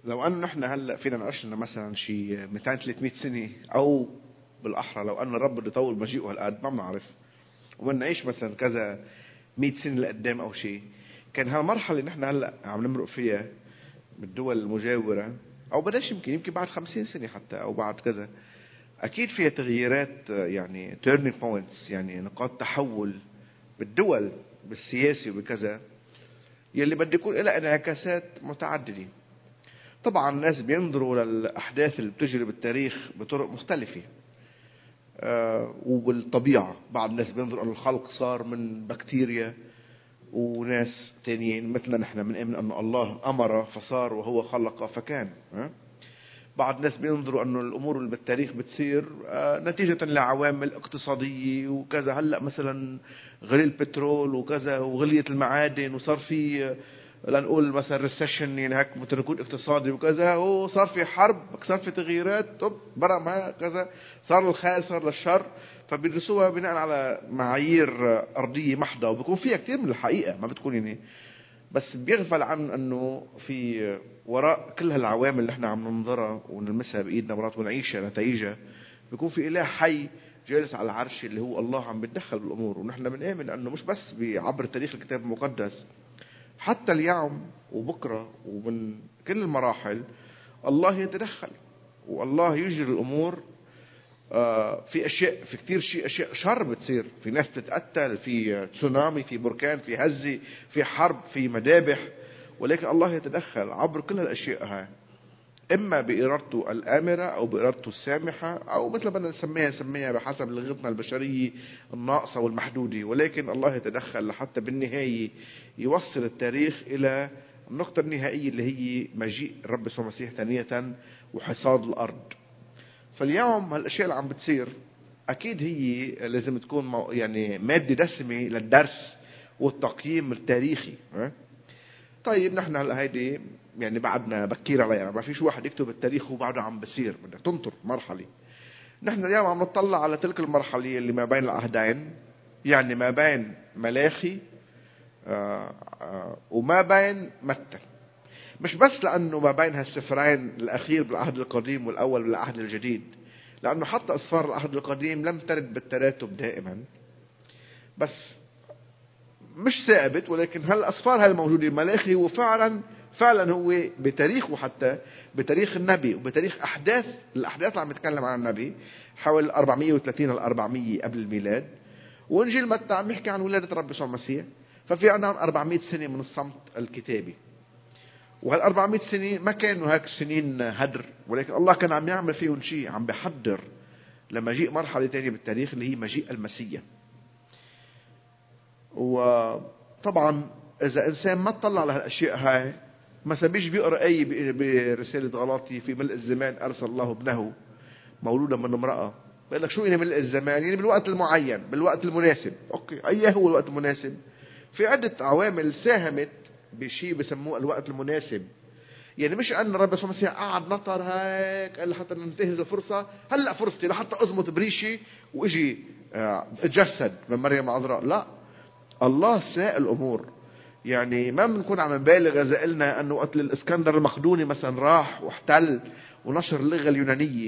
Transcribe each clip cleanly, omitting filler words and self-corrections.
لو أنه نحن هلأ فينا نعيش لنا مثلا شي 200-300 سنة، أو بالأحرى لو أن الرب بده يطول مجيئه هالقد ما بنعرف، وبنعيش مثلا كذا 100 سنة لقدام أو شيء، كان هالمرحلة اللي نحن هلأ عم نمرق فيها بالدول المجاورة، أو بلاش يمكن بعد 50 سنة حتى، أو بعد كذا، أكيد فيها تغييرات، يعني turning points، يعني نقاط تحول بالدول بالسياسي وبكذا، يلي بدي يكون لها انعكاسات متعددة. طبعا الناس بينظروا للأحداث اللي بتجري بالتاريخ بطرق مختلفة، وبالطبيعة بعض الناس بينظروا أن الخلق صار من بكتيريا، وناس تانيين مثلنا نحن بنؤمن أن الله أمر فصار وهو خلق فكان. بعض الناس بينظروا أنه الأمور اللي بالتاريخ بتصير نتيجة لعوامل اقتصادية وكذا. هلأ مثلا غلي البترول وكذا، وغلية المعادن، وصار في لنقول مثلا ريسيشن، يعني هيك متنكود اقتصادي وكذا، وصار في حرب، صار في تغييرات، برا ما كذا، صار الخير صار للشر. فبيدرسوها بناء على معايير أرضية محضة، وبيكون فيها كتير من الحقيقة، ما بتكون يعني، بس بيغفل عن انه في وراء كل هالعوامل اللي احنا عم ننظرها ونلمسها بايدنا مرات ونعيشها نتائجها، بيكون في اله حي جالس على العرش اللي هو الله عم بيتدخل بالامور. ونحن بنآمن انه مش بس بعبر تاريخ الكتاب المقدس، حتى اليوم وبكره ومن كل المراحل الله يتدخل، والله يجري الامور. في اشياء، في كتير اشياء شر بتصير، في ناس تتقتل، في تسونامي، في بركان، في هزة، في حرب، في مذابح، ولكن الله يتدخل عبر كل هالاشياء هاي، اما بارادته الامرة او بارادته السامحة، او مثل ما نسميها بحسب لغتنا البشرية الناقصة والمحدودة. ولكن الله يتدخل لحتى بالنهاية يوصل التاريخ الى النقطة النهائية اللي هي مجيء الرب يسوع المسيح ثانية وحصاد الارض. فاليوم هالاشياء اللي عم بتصير اكيد هي لازم تكون يعني مادة دسمة للدرس والتقييم التاريخي. طيب نحن هلا هيدي يعني بعدنا بكير عليها، ما فيش واحد يكتب التاريخ وبعده عم بصير، بدك تنطر مرحلة. نحن اليوم عم نطلع على تلك المرحلة اللي ما بين العهدين، يعني ما بين ملاخي وما بين متى. مش بس لأنه ما بين هالسفرين الأخير بالعهد القديم والأول بالعهد الجديد، لأنه حتى أسفار العهد القديم لم ترد بالتراتب دائما، بس مش ثابت. ولكن هالأسفار هاي الموجودة ملاخي هو فعلا هو بتاريخه، حتى بتاريخ النبي وبتاريخ الأحداث اللي عم يتكلم عن النبي حوالي 430 ل 400 قبل الميلاد. وإنجيل متى عم يحكي عن ولادة الرب يسوع المسيح. ففي عندنا 400 سنة من الصمت الكتابي، وهال 400 سنة ما كانوا هيك سنين هدر، ولكن الله كان عم يعمل فيهم شيء، عم بيحضر لمجيء مرحلة تانية بالتاريخ اللي هي مجيء المسيح. وطبعا إذا إنسان ما تطلع على هالأشياء هاي، مثلا بيقرأ أي برسالة غلاطي في ملء الزمان أرسل الله ابنه مولودا من امرأة، بيقول لك شو يعني ملء الزمان؟ يعني بالوقت المعين، بالوقت المناسب. أوكي، أيه هو الوقت المناسب؟ في عدة عوامل ساهمت بشيء بسموه الوقت المناسب. يعني مش أن الرب يسوع المسيح قعد نطر هيك قال لحتى ننتهز الفرصة، هلأ فرصتي لحتى أزمط بريشي وإجي اتجسد من مريم العذراء. لا، الله ساء الأمور. يعني ما بنكون عم نبالغ إذا قلنا أنه وقت الإسكندر المقدوني مثلا راح واحتل ونشر اللغة اليونانية،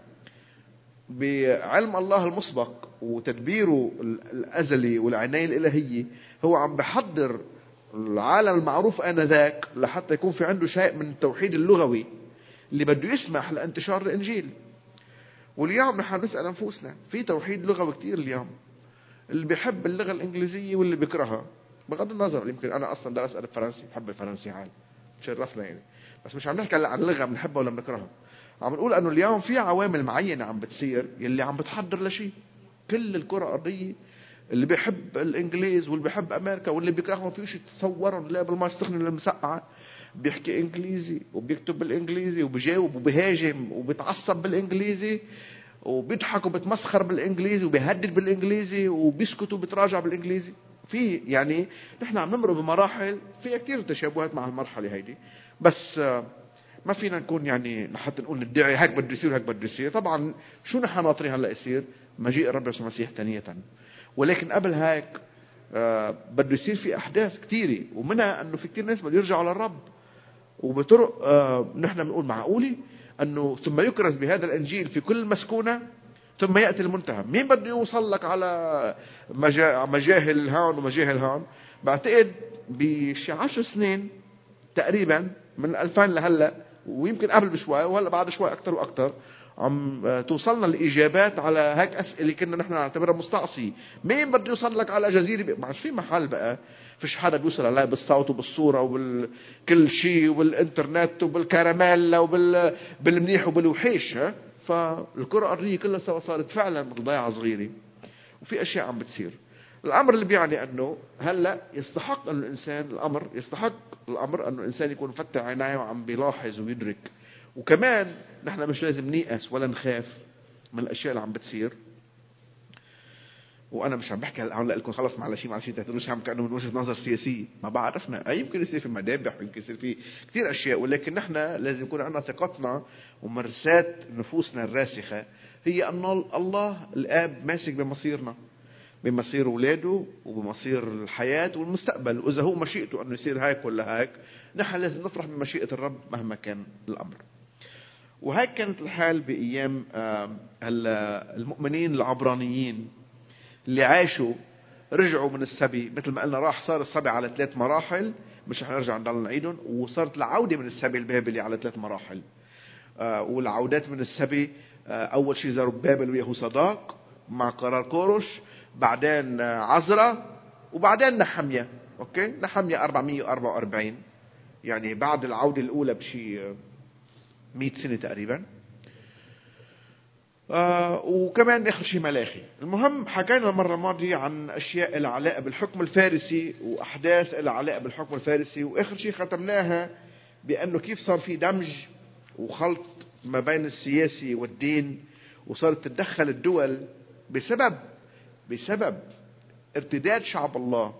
بعلم الله المسبق وتدبيره الأزلي والعناية الإلهية هو عم بحضر العالم المعروف آنذاك لحتى يكون في عنده شيء من التوحيد اللغوي اللي بده يسمح لانتشار الإنجيل. واليوم نحن نسأل أنفسنا في توحيد لغوي كتير اليوم، اللي بيحب اللغة الإنجليزية واللي بيكرهها، بغض النظر. يمكن أنا أصلا درس أدب فرنسي، بحب الفرنسي عال، تشرفنا يعني، بس مش عم نحكي عن اللغة بنحبها ولا بنكرهها. عم نقول أنه اليوم في عوامل معينة عم بتصير يلي عم بتحضر لشيء. كل الكرة الأرضية اللي بيحب الإنجليز واللي بيحب أمريكا واللي بيكرههم فيش يتصوروا لا بالماء السخن اللي مسقعة، بيحكي إنجليزي وبيكتب بالإنجليزي وبيجاوب وبيهاجم وبيتعصب بالإنجليزي وبيضحك وبتمسخر بالإنجليزي وبيهدد بالإنجليزي وبيسكت وبيتراجع بالإنجليزي. في يعني نحن عم نمر بمراحل فيها كتير تشابهات مع المرحلة هيدي، بس ما فينا نكون يعني حتى نقول ندعي هيك بده يصير هيك بده يصير. طبعا شو نحن ناطرين هلا يصير؟ مجيء الرب يسوع المسيح ثانية. ولكن قبل هيك بده يصير في أحداث كتيرة، ومنها أنه في كتير ناس بده يرجعوا للرب. وبطرق نحن بنقول معقولة أنه ثم يكرز بهذا الإنجيل في كل مسكونة ثم يأتي المنتهى. مين بده يوصل لك على مجاهل هون ومجاهل هون؟ بعتقد بشي 10 سنين تقريبا من 2000 لهلا، ويمكن قبل بشوي وهلا بعد شوي أكتر وأكتر، عم توصلنا الإجابات على هيك أسئلة كنا نحن نعتبرها مستعصية. مين بده يوصل لك على جزيرة ما في محل بقى فيش حدا بيوصل عليها بالصوت وبالصورة وبالكل شيء وبالإنترنت وبالكراميلا وبالمنيح وبالوحيش. فالكرة الأرضية كلها صارت فعلا مثل ضيعة صغيرة، وفي أشياء عم بتصير. الأمر اللي بيعني أنه هلأ يستحق أن الإنسان يستحق الأمر أنه الإنسان يكون فتح عينيه وعم بيلاحظ ويدرك. وكمان نحن مش لازم نيأس ولا نخاف من الأشياء اللي عم بتصير. وأنا مش عم بحكي هلا لكم خلص معلش تهتروش هم كأنه من وجهة نظر سياسية، ما بعرفنا يمكن يصير في مذابح ويمكن يصير في كثير أشياء، ولكن نحن لازم يكون عندنا ثقتنا ومرسات نفوسنا الراسخة هي أن الله الآب ماسك بمصيرنا، بمصير أولاده وبمصير الحياة والمستقبل. وإذا هو مشيئته أنه يصير هيك ولا هيك، نحن لازم نفرح بمشيئة الرب مهما كان الأمر. وهيك كانت الحال بأيام المؤمنين العبرانيين اللي عاشوا رجعوا من السبي. مثل ما قلنا صار السبي على 3 مراحل، مش رح نرجع نضل نعيدهم. وصارت العودة من السبي البابلي على 3 مراحل. والعودات من السبي أول شيء زربابل ويهوصداق مع قرار كورش، بعدين عزرا، وبعدين نحمية. أوكي، نحمية 444 يعني بعد العودة الأولى بشي 100 سنة تقريبا. وكمان آخر شيء ملاخي. المهم حكينا المرة الماضية عن أشياء العلاقة بالحكم الفارسي وأحداث العلاقة بالحكم الفارسي، وآخر شيء ختمناها بأنه كيف صار في دمج وخلط ما بين السياسي والدين، وصارت تتدخل الدول بسبب ارتداد شعب الله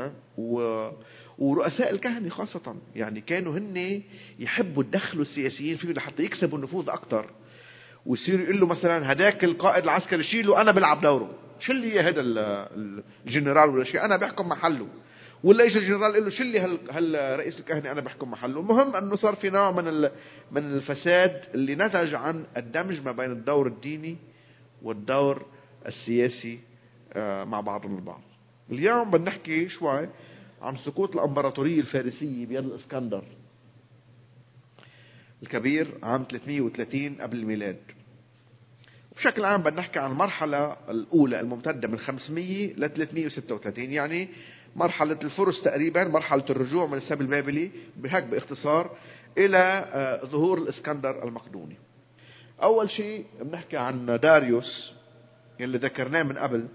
ورؤساء الكهنة خاصة. يعني كانوا هن يحبوا يدخلوا السياسيين فيه لحتى يكسبوا النفوذ أكتر، ويصير يقول له مثلا هداك القائد العسكري شيله أنا بلعب دوره، شيل لي هذا الجنرال ولا شيء أنا بحكم محله، ولا يجي الجنرال يقول له شيل لي هالرئيس الكهنة أنا بحكم محله. المهم أنه صار في نوع من الفساد اللي نتج عن الدمج ما بين الدور الديني والدور السياسي مع بعضهم البعض. اليوم بنحكي شوي عن سقوط الامبراطورية الفارسية بيد الاسكندر الكبير عام 330 قبل الميلاد. بشكل عام بنحكي عن المرحلة الأولى الممتدة من 500 ل 336، يعني مرحلة الفرس تقريبا، مرحلة الرجوع من السبي البابلي بهيك باختصار إلى ظهور الاسكندر المقدوني. أول شيء بنحكي عن داريوس يلي ذكرناه من قبل.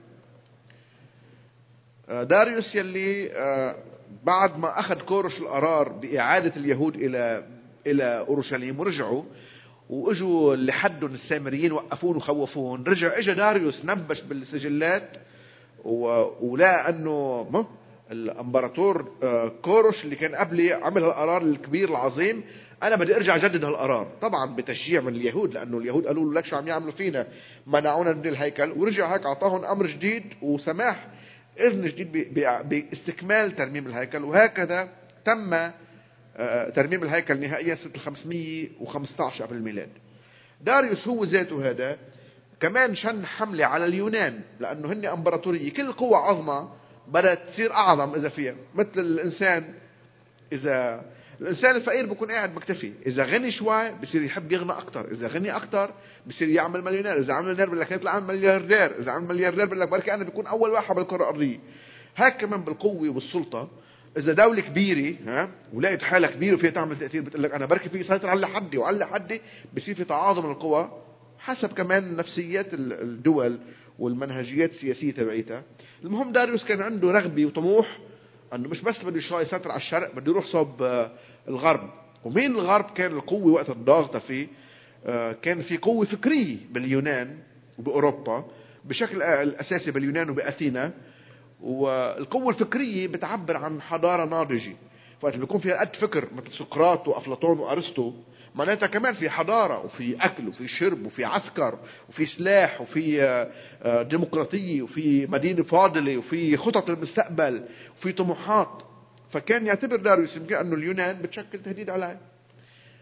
داريوس يلي بعد ما أخذ كورش القرار بإعادة اليهود إلى أورشليم ورجعوا وإجوا لحدهم السامريين وقفون وخوفون، إجا داريوس نبش بالسجلات ولقى أنه الامبراطور كورش اللي كان قبلي عمل هالقرار الكبير العظيم، أنا بدي أرجع أجدد هالقرار. طبعا بتشجيع من اليهود، لأنه اليهود قالوا له لك شو عم يعملوا فينا، منعونا من الهيكل. ورجع هيك أعطاهم أمر جديد وسماح إذن جديد باستكمال ترميم الهيكل. وهكذا تم ترميم الهيكل نهائيا سنة 515 قبل الميلاد. داريوس هو ذاته هذا كمان شن حملة على اليونان، لأنه هن أمبراطورية كل قوة عظمى بدأت تصير أعظم إذا فيها. مثل الإنسان، إذا الإنسان الفقير بيكون قاعد مكتفي، إذا غني شوي بصير يحب يغنى أكتر، إذا غني أكتر بصير يعمل مليونير، إذا عمل مليونير بقول لك يطلع ملياردير، إذا عمل ملياردير بقول لك بركي أنا بيكون أول واحد بالكرة الأرضية. هيك كمان بالقوة والسلطة. إذا دولة كبيرة ولقيت حالها كبيرة وفيها تعمل تأثير بتقول لك أنا بركي في سيطر على حدي وعلى حدي، بصير في تعاظم القوى حسب كمان نفسيات الدول والمنهجيات السياسية تبعيتها. المهم داريوس كان عنده رغبة وطموح أنه مش بس بده يسيطر على الشرق، بده يروح صوب الغرب. ومين الغرب كان القوة وقت الضغط فيه؟ كان في قوة فكرية باليونان وبأوروبا بشكل الأساسي، باليونان وبأثينا. والقوة الفكرية بتعبر عن حضارة ناضجة، فوقت بيكون فيها قد فكر مثل سقراط وأفلاطون وأرسطو، معناتها كمان في حضارة وفي أكل وفي شرب وفي عسكر وفي سلاح وفي ديمقراطية وفي مدينة فاضلة وفي خطط المستقبل وفي طموحات. فكان يعتبر داريوس أنه اليونان بتشكل تهديد عليه.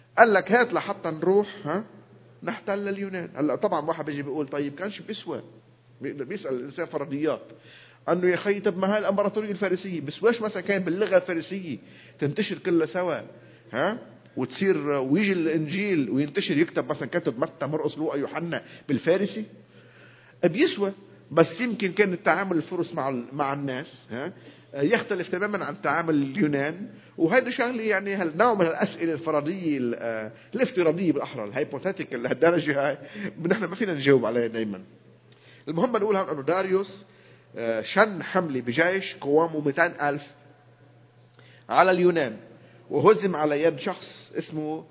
قال لك هات لحتى نروح نحتل اليونان. هلا طبعا واحد بيجي بيقول طيب كانش بيسوى، بيسأل الإنسان فرضيات أنه يا خي طب ما هاي الإمبراطورية الفارسية بسواش مثلا كان باللغة الفارسية تنتشر كلها سوا وتصير ويجي الإنجيل وينتشر يكتب مثلا كتب متى مرقس لوقا يوحنا بالفارسي بيسوى. بس يمكن كان التعامل الفرس مع الناس يختلف تماما عن تعامل اليونان. وهيدا شغله يعني هالنوع من الاسئله الفرضيه الافتراضيه بالاحرى الهايبوثيتيكال لهالدرجه هاي نحن ما فينا نجاوب عليها دائما. المهم نقول هون انه داريوس شن حمله بجيش قوامه 200,000 على اليونان، وهزم على يد شخص اسمه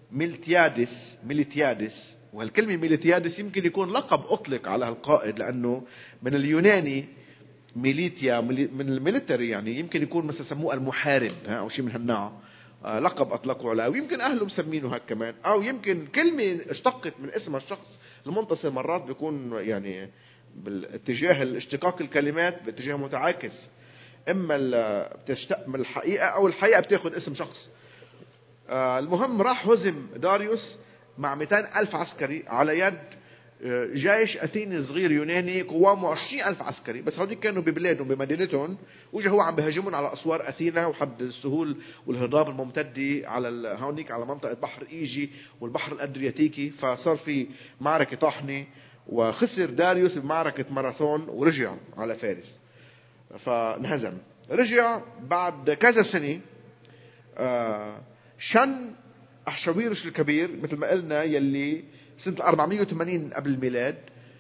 ميليتيادس. وهالكلمة ميليتيادس يمكن يكون لقب أطلق على هالقائد، لأنه من اليوناني ميليتيا من الميليتري، يعني يمكن يكون مثلا سموه المحارب أو شيء من هالنوع، لقب أطلقوا عليه. ويمكن أهله مسمينه هيك كمان، أو يمكن كلمة اشتقت من اسم الشخص المنتصر. مرات بيكون يعني بالاتجاه الاشتقاق الكلمات باتجاه متعاكس، إما بتشتق من الحقيقة أو الحقيقة بتاخد اسم شخص. المهم راح هزم داريوس مع 200,000 عسكري على يد جيش أثيني صغير يوناني قوامه 20,000 عسكري. بس هذول كانوا ببلادهم بمدينتهم، وجا هو عم بهاجمون على أسوار أثينا وحد السهول والهضاب الممتدة على هونيك على منطقة بحر إيجي والبحر الأدرياتيكي. فصار في معركة طاحنة، وخسر داريوس بمعركة ماراثون ورجع على فارس فانهزم. رجع بعد كذا سنة شن أحشويروش الكبير مثل ما قلنا، يلي سنة 480 قبل الميلاد.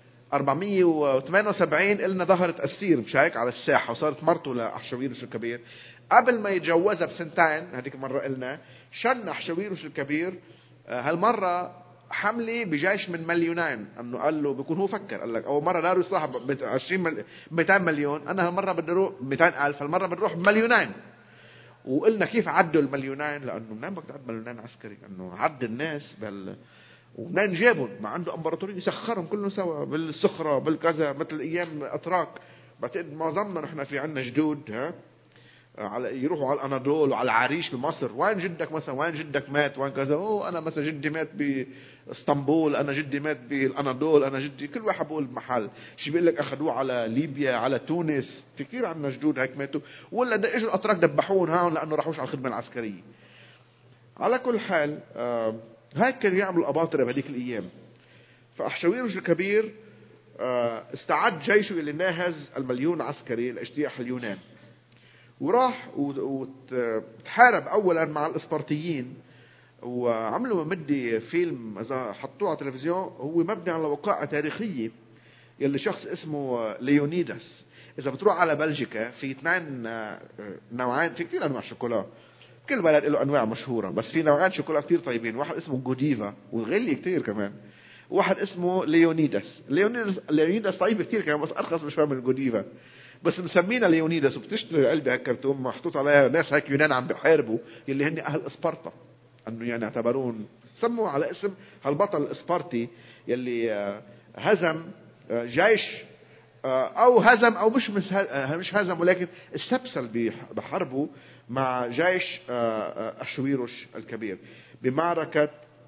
478 قلنا ظهرت أسير مش هيك على الساحة وصارت مرته لأحشويروش الكبير. قبل ما يتجوزها بسنتين هذيك مرة قلنا شن أحشويروش الكبير هالمرة حملة بجيش من مليونين. انه قال له بيكون هو فكر، قال لك اول مرة داريوس راح 200 مليون، انا هالمرة بدي اروح 200,000، هالمرة بدي اروح مليونين. وقلنا كيف عدوا المليونين، لانه منين بدك تعد مليونين عسكري؟ انه عد الناس ومنين جابهم؟ ما عنده امبراطوريه يسخرهم كلهم سوا بالسخره بالكذا مثل ايام الاتراك. بعتقد معظمنا نحن في عندنا جدود يروحوا على الاناضول وعلى العريش بمصر، وين جدك مثلا، وين جدك مات، وين كذا. انا مثلا جدي مات باسطنبول، انا جدي مات بالاناضول، انا جدي كل واحد بقول بمحل. شي بيقول لك اخذوه على ليبيا على تونس. في كثير عندنا جدود هيك ماتوا، ولا اجوا الاتراك دبحوهم هون لانه راحوش على الخدمه العسكريه. على كل حال هيك كانوا يعملوا الاباطره بهذيك الايام. فأحشويروش الكبير استعد جيشه اللي ناهز 1,000,000 عسكري لاجتياح اليونان، وراح وتحارب اولا مع الاسبرطيين. وعملوا مدي فيلم اذا حطوه على التلفزيون، هو مبني على وقائع تاريخيه يلي شخص اسمه ليونيداس. اذا بتروح على بلجيكا في 2 نوعين، في كثير انواع شوكولا، كل بلد له انواع مشهوره، بس في نوعين شوكولا كثير طيبين. واحد اسمه جوديفا وغالي كثير كمان، واحد اسمه ليونيداس طيب كثير كمان بس ارخص بشوي من جوديفا. بس مسمينا ليونيداس، وبتشتري علبه هيك كرتون محطوط عليها ناس هيك يونان عم بيحاربوا يلي هن اهل اسبارتا، انه يعني اعتبرون سموا على اسم هالبطل الاسبارتي يلي هزم جيش او هزم او مش هزم ولكن استبسل بحربه مع جيش أحشويروش الكبير بمعركة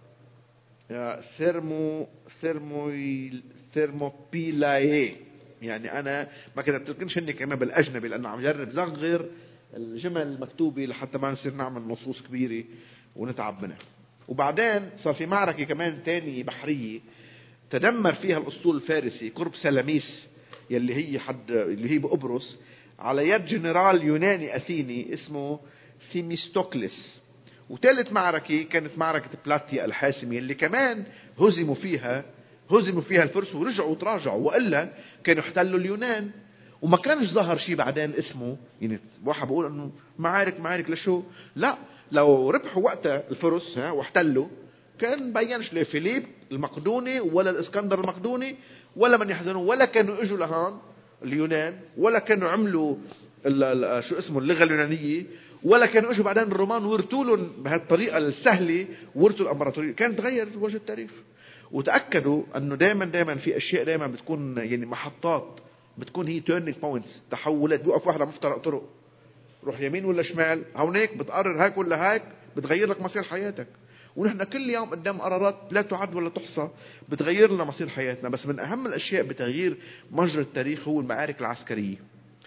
ثيرموبيلاي. يعني انا ما كتبتلكمش هني كمان بالاجنبي لانه عم جرب صغر الجمل المكتوبه لحتى ما نصير نعمل نصوص كبيره ونتعب منها. وبعدين صار في معركه كمان تانية بحريه تدمر فيها الاسطول الفارسي قرب سلاميس اللي هي بقبرص على يد جنرال يوناني اثيني اسمه ثيميستوكلس. وثالث معركة كانت معركة بلاتيا الحاسمة اللي كمان هزموا فيها الفرس ورجعوا وتراجعوا، وإلا كانوا احتلوا اليونان وما كانش ظهر شيء بعدين اسمه. يعني واحد بقول انه معارك لشو؟ لا، لو ربحوا وقتها الفرس واحتلوا كان بينش لا فيليب المقدوني ولا الاسكندر المقدوني ولا من يحزنوا، ولا كانوا اجوا لهون اليونان، ولا كانوا عملوا شو اسمه اللغة اليونانية، ولا كانوا اجوا بعدين الرومان ورثوا لهم بهالطريقه السهله، ورثوا الامبراطوريه. كان تغير وجه التاريخ. وتاكدوا انه دائما في اشياء دائما بتكون يعني محطات، بتكون هي تيرنينج بوينتس، تحولات. بيوقف واحد على مفترق طرق، روح يمين ولا شمال، هونيك بتقرر هيك ولا هيك، بتغير لك مصير حياتك. ونحن كل يوم قدام قرارات لا تعد ولا تحصى بتغير لنا مصير حياتنا. بس من أهم الأشياء بتغيير مجرى التاريخ هو المعارك العسكرية.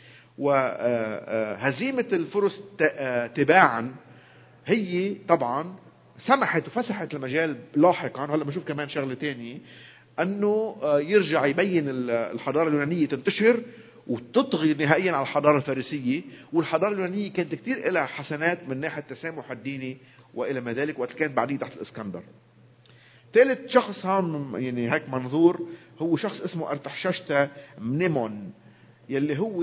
وهزيمة الفرس تباعا هي طبعا سمحت وفسحت المجال لاحقا. هلا بنشوف كمان شغلة تانية، أنه يرجع يبين الحضارة اليونانية تنتشر وتطغي نهائيا على الحضارة الفارسية. والحضارة اليونانية كانت كتير لها حسنات من ناحية التسامح الديني وإلى ما ذلك، وقت كانت بعدين تحت الإسكندر. ثالث شخص هون يعني هيك منظور هو شخص اسمه أرتحششتا منيمون، يلي هو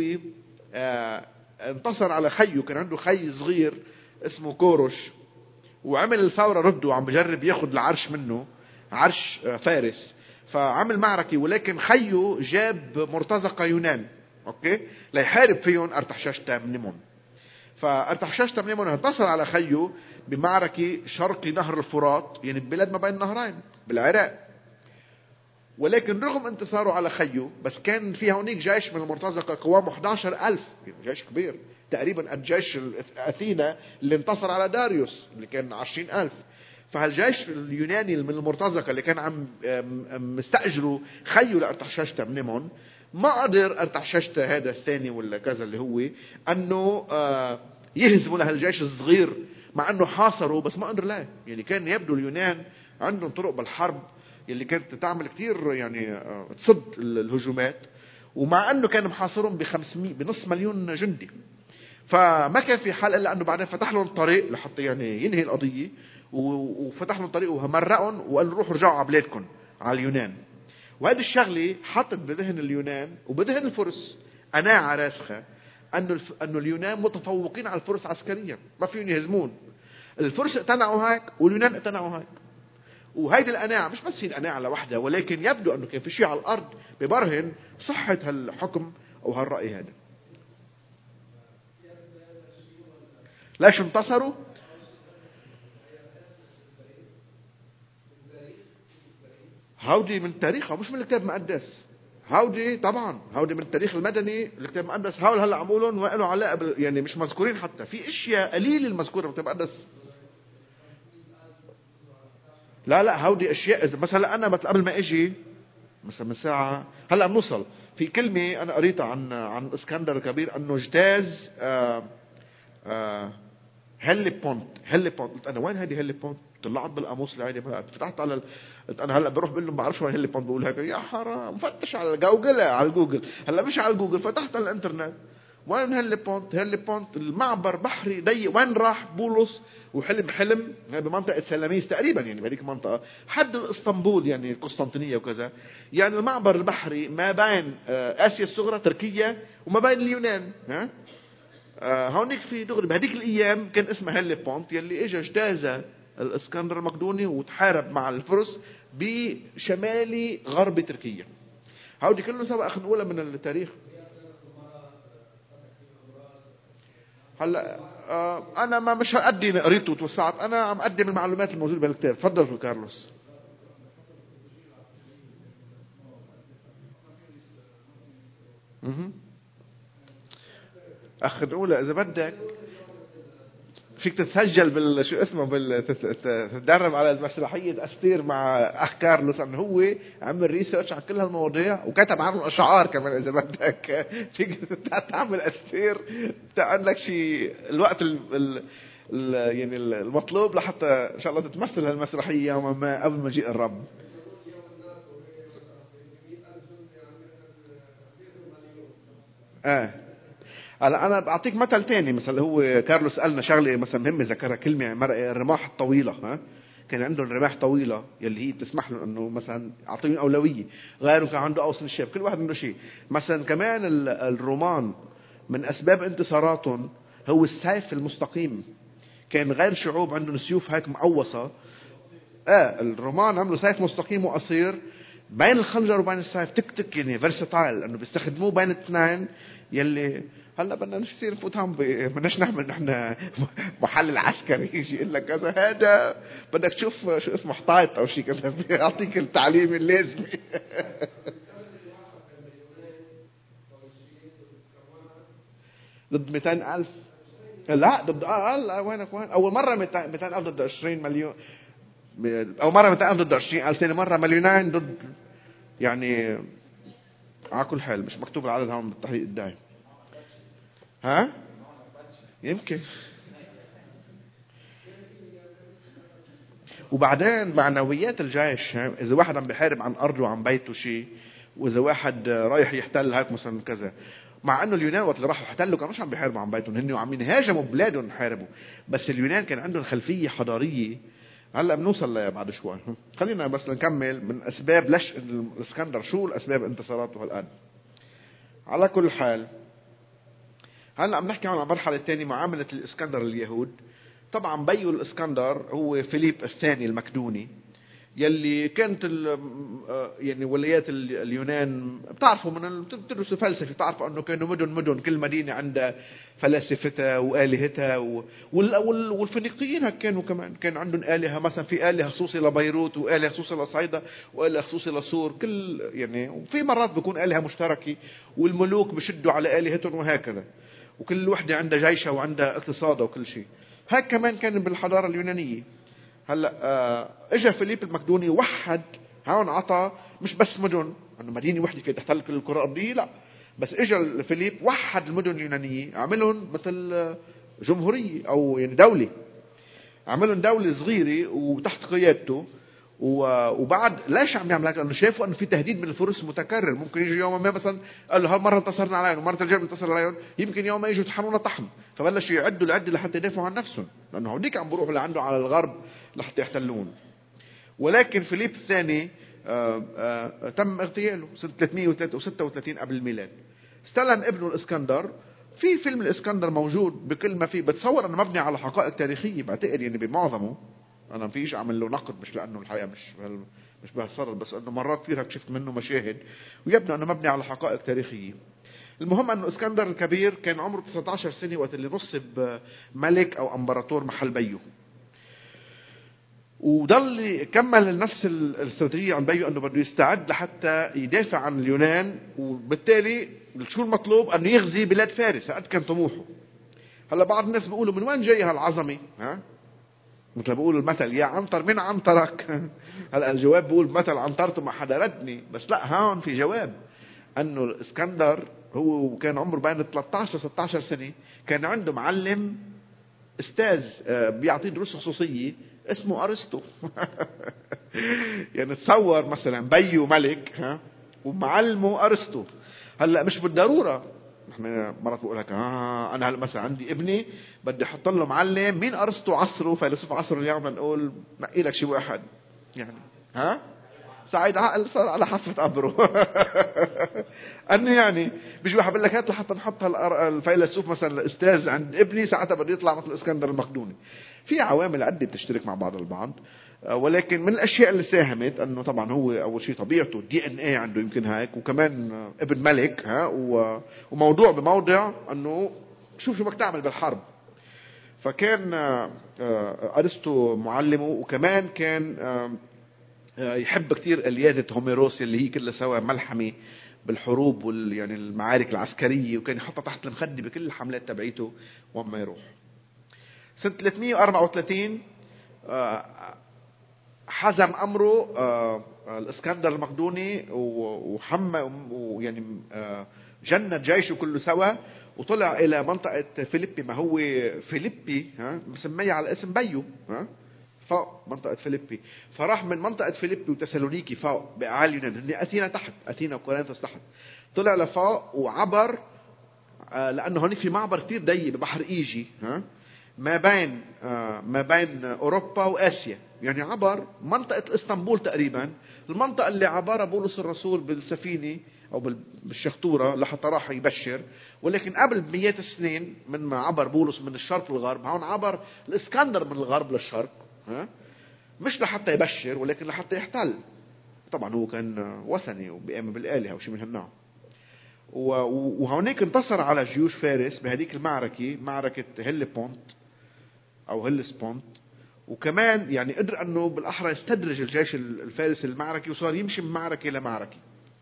انتصر على خيه. كان عنده خي صغير اسمه كورش، وعمل الثورة ضده وعم بجرب ياخد العرش منه، عرش فارس. فعمل معركة، ولكن خيه جاب مرتزقة يونان اوكي ليحارب فيهم أرتحششتا منيمون. فأرتحششتا منيمون انتصر على خيه بمعركة شرقي نهر الفرات، يعني ببلاد ما بين النهرين بالعراق. ولكن رغم انتصاره على خيه، بس كان في هونيك جيش من المرتزقة قوامه 11,000، يعني جيش كبير تقريبا قد جيش أثينا اللي انتصر على داريوس اللي كان 20,000. فهالجيش اليوناني من المرتزقة اللي كان عم مستأجروا خيه لأرتحششتا منيمون، ما قدر أرتحششتا هذا الثاني ولا كذا اللي هو أنه يهزموا لهالجيش الصغير، مع أنه حاصروا بس ما قدر لا. يعني كان يبدو اليونان عندهم طرق بالحرب اللي كانت تعمل كثير يعني تصد الهجومات، ومع أنه كان محاصرهم بنص مليون جندي. فما كان في حل إلا أنه بعدين فتح لهم طريق لحتى يعني ينهي القضية، وفتح لهم طريق ومرقهم وقال روحوا رجعوا على بلادكم على اليونان. وهذه الشغلة حطت بذهن اليونان وبذهن الفرس قناعة راسخة أنه اليونان متفوقين على الفرس عسكريا، ما فيهم يهزمون. الفرس اقتنعوا هيك واليونان اقتنعوا هيك. وهيدي القناعة مش بس هي القناعة لوحدها، ولكن يبدو أنه كان في شيء على الأرض ببرهن صحة هالحكم أو هالرأي هذا. ليش انتصروا؟ هودي من تاريخها مش من الكتاب المقدس. هودي طبعا هودي من التاريخ المدني الكتاب المقدس. هول هلا عم بقولهم ما له علاقة يعني مش مذكورين، حتى في اشياء قليل المذكورة بالكتاب المقدس. لا هودي اشياء اذا مثلا انا قبل ما اجي مثلا من ساعة هلا بنوصل في كلمة انا قريتها عن اسكندر الكبير انه اجتاز هيلي بونت. قلت انا وين هيدي هيلي بونت؟ طلعت بالقاموس العادي فتحت على قلت انا هلا بروح بقول لهم بعرفش وين هيلي بونت، بقول هيك يا حرام فتش على جوجل هلا مش على جوجل، فتحت على الانترنت وين هيلي بونت المعبر بحري ضيق. وين راح بولس وحلم حلم بمنطقة سلاميس تقريبا، يعني بهذيك المنطقة حد اسطنبول يعني قسطنطينية وكذا، يعني المعبر البحري ما بين آسيا الصغرى تركيا وما بين اليونان. ها هونيك في دغري بهديك الايام كان اسمها هيلي بونت، يلي اجى اجتاز الاسكندر المقدوني وتحارب مع الفرس بشمالي غرب تركيا. هودي كله سبق اخذ نقولها من التاريخ. هلا انا ما مش هقدي قريته وتوسعت، انا عم اقدم المعلومات الموجوده بالكتاب. تفضل كارلوس. اخذ نقولها اذا بدك. فيك تتسجل شو اسمه تتدرب على المسرحية أستير مع أخ كارلوس، أنه هو عمل ريسيرش عن كل هالمواضيع وكتب عنهم أشعار كمان. إذا بدك فيك تعمل أستير تعمل لك شيء الوقت يعني المطلوب لحتى إن شاء الله تتمثل هالمسرحية يوما ما قبل مجيء الرب. هلا انا بعطيك مثل تاني. مثلا هو كارلوس قالنا شغله مثلا مهمه ذكرها كلمه الرماح الطويله. كان عندهم رماح طويله يلي هي بتسمح له انه مثلا اعطيهم اولويه. غيره كان عنده اوصن الشاب، كل واحد عنده شيء. مثلا كمان الرومان من اسباب انتصاراتهم هو السيف المستقيم. كان غير شعوب عندهم سيوف هيك مقوصه. الرومان عملوا سيف مستقيم وقصير بين الخنجر وبين السيف تك يعني فيرساتايل، انه بيستخدموه بين الاثنين. يلي هلا بدنا نصير نفوت هم بدناش نعمل نحن محلل عسكري يجي يقول لك كذا هذا بدك تشوف شو اسمه حطايط او شيء كذا بيعطيك التعليم اللازم. ضد 200,000. لا ضد وين اول مره 200,000 ضد 20 مليون. أو مرة 200 ضد 20,000، ثاني مرة مليونين ضد، يعني على كل حال مش مكتوب العدد هون بالتحقيق الدائم. ها يمكن. وبعدين معنويات الجيش، اذا واحد عم بيحارب عن ارضه وعن بيته شيء، واذا واحد رايح يحتل هيك مثلا كذا، مع انه اليونان وقت اللي راحوا احتلوا كانوا مش عم بيحاربوا عن بيتهم، هن عم ينهاجموا بلادهم يحاربوا، بس اليونان كان عندهم خلفيه حضاريه. هلا بنوصل لها بعد شوي. خلينا بس نكمل من اسباب ليش الاسكندر، شو الاسباب انتصاراته هالقد. على كل حال هلا عم نحكي عن المرحله الثانيه، معامله الاسكندر اليهود. طبعا بيو الاسكندر هو فيليب الثاني المقدوني، يلي كانت يعني ولايات اليونان بتعرفوا بتدرسوا فلسفه، بتعرفوا انه كانوا مدن كل مدينه عندها فلاسفتها والهتها والفينيقيين كانوا كمان كان عندهم الهه، مثلا في اله خصوصي لبيروت، واله خصوصي لصيدا، واله خصوصي لسور، كل يعني وفي مرات بيكون الهه مشتركه، والملوك بشدوا على الهتهم وهكذا، وكل وحده عندها جيشها وعندها اقتصادها وكل شيء. هيك كمان كان بالحضاره اليونانيه. هلا اجى فيليب المقدوني وحد هون، عطى مش بس مدن انه مدينه وحده فيها تحتل كل الكره الارضيه، لا، بس اجى فيليب وحد المدن اليونانيه، عملهم مثل جمهوريه او يعني دوله، عملهم دوله صغيره وتحت قيادته. وبعد ليش عم يعمل هيك؟ لانه شافوا انه في تهديد من الفرس متكرر، ممكن يجي يوم ما مثلا قال له هالمره انتصرنا عليهم ومره الجايه انتصر عليهم، يمكن يوم ما يجوا يطحنونا طحن، فبلش يعدوا العده لحتى يدافعوا عن نفسهم، لانه هوديك عم بروحوا لعنده على الغرب لحتى يحتلون. ولكن فيليب الثاني تم اغتياله سنه 336 قبل الميلاد. استلم ابنه الاسكندر. في فيلم الاسكندر موجود بكل ما فيه، بتصور انه مبني على حقائق تاريخيه بعتقد، يعني بمعظمه. انا فيش اعمل له نقد، مش لانه الحقيقه مش بهالصدد، بس انه مرات كثير هيك شفت منه مشاهد ويبدو انه مبني على حقائق تاريخيه. المهم انه اسكندر الكبير كان عمره 19 سنه وقت اللي نصب ملك او امبراطور محل بيه، وضل كمل نفس الاستراتيجيه عن بيه انه بده يستعد لحتى يدافع عن اليونان، وبالتالي شو المطلوب؟ انه يغزي بلاد فارس، هذا كان طموحه. هلا بعض الناس بيقولوا من وين جاي هالعظمه؟ مثل بقول المثل يا عنتر من عنترك. هلا الجواب بقول مثل عنترته ما حدا ردني، بس لا، هون في جواب انه الاسكندر هو كان عمره بين 13 ل 16 سنه، كان عنده معلم استاذ بيعطيه دروس خصوصيه اسمه ارسطو. يعني تصور مثلا بيو ملك ومعلمه ارسطو. هلا مش بالضروره، نحن مرات بقول لك انا هلا مثلا عندي ابني بدي احط له معلم مين ارسطو عصره، فيلسوف عصره اليوم، نقول نقي لك شي واحد يعني سعيد عقل صار على حافة قبره. انه يعني بيجي واحد بيقول لك هات لحتى نحط الفيلسوف مثلا الاستاذ عند ابني، ساعتها بده يطلع مثل اسكندر المقدوني. في عوامل عدة بتشترك مع بعض البعض، ولكن من الاشياء اللي ساهمت انه طبعا هو اول شيء طبيعته الدي ان ايه عنده يمكن هيك، وكمان ابن ملك وموضوع بموضع انه شوف شو بدك تعمل بالحرب. فكان ارسطو معلمه، وكمان كان يحب كتير اليادة هوميروس اللي هي كلها سوا ملحمة بالحروب يعني المعارك العسكرية، وكان يحطها تحت المخدة بكل الحملات تبعيته وما يروح. سنة 334 حزم أمره الإسكندر المقدوني ويعني جند جيشه كله سوا، وطلع إلى منطقة فيليبي، ما هو فيليبي مسمية على اسم بيو فوق منطقة فيليبي. فراح من منطقة فيليبي وتسالونيكي فوق بأعالي اليونان، هن أثينا تحت، أثينا وكورنثوس تحت، طلع لفوق وعبر لأنه هونيك في معبر كتير ضيق ببحر إيجي ما بين أوروبا وآسيا، يعني عبر منطقة اسطنبول تقريبا، المنطقة اللي عبرها بولس الرسول بالسفينة أو بالشخطورة لحتى راح يبشر. ولكن قبل بمئات السنين من ما عبر بولس من الشرق للغرب، هون عبر الإسكندر من الغرب للشرق، مش لحتى يبشر ولكن لحتى يحتل. طبعا هو كان وثني وبيؤمن بالآلهة وشي من هالنوع. وهونيك انتصر على جيوش فارس بهديك المعركة، معركة هيلبونت أو هيلسبونت. وكمان يعني قدر أنه بالأحرى يستدرج الجيش الفارسي المعركي، وصار يمشي من معركة لمعركة.